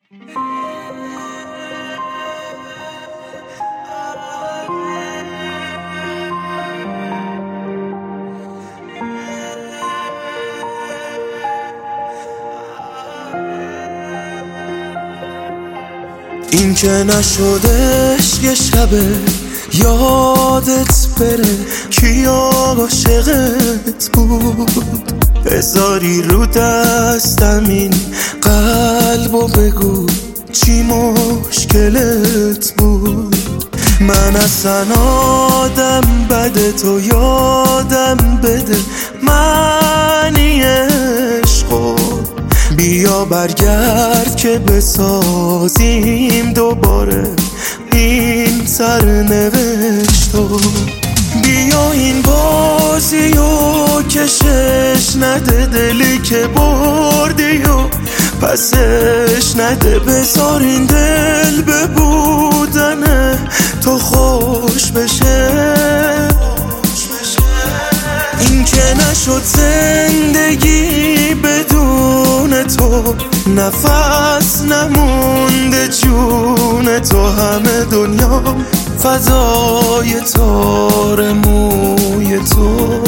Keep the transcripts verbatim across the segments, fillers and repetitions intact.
این که نشدش یه شبه یادت بره کی عاشقت بود، بذاری رو دستم این قلبو بگو چی مشکلت بود. من اصلا آدم بده تو یادم بده معنی عشقو، بیا برگرد که بسازیم دوباره این سرنوشتو. بیا این بازیو کشش نده، دلی که بردی و پسش نده، بذار این دل به بودن تو خوش بشه. این که نشد زندگی بدون تو، نفس نمونده جون تو، همه دنیا فضای تار موی تو.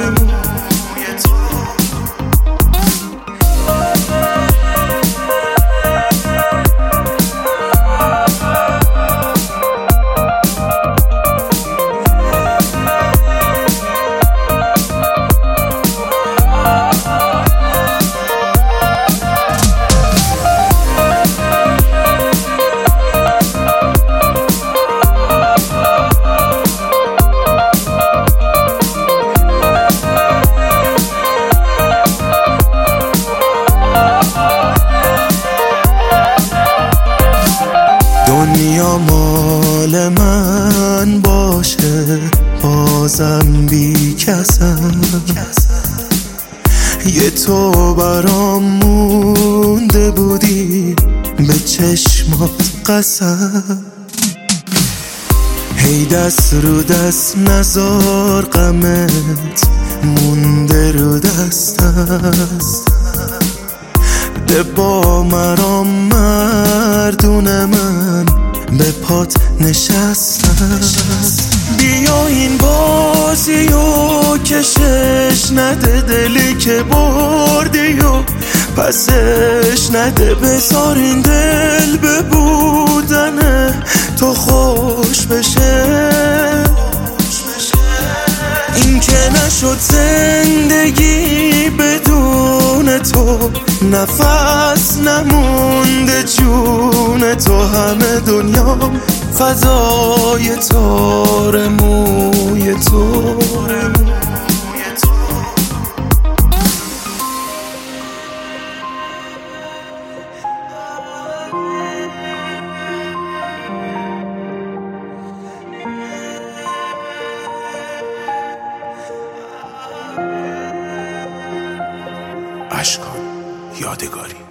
دنیا مال من باشه بازم بی کسم، یه تو برام مونده بودی به چشمات قسم. هی دست رو دست نزار غمت مونده رو دست است، ده با مرام مردون من به پات نشستم. بیا این بازیو کشش نده، دلی که بردی و پسش نده، بذار این دل به بودن تو خوش بشه. این که نشد زندگی بدون تو، نفس نمونده جون تو، همه دنیا فضای تار موی تو. اشکان یادگاری.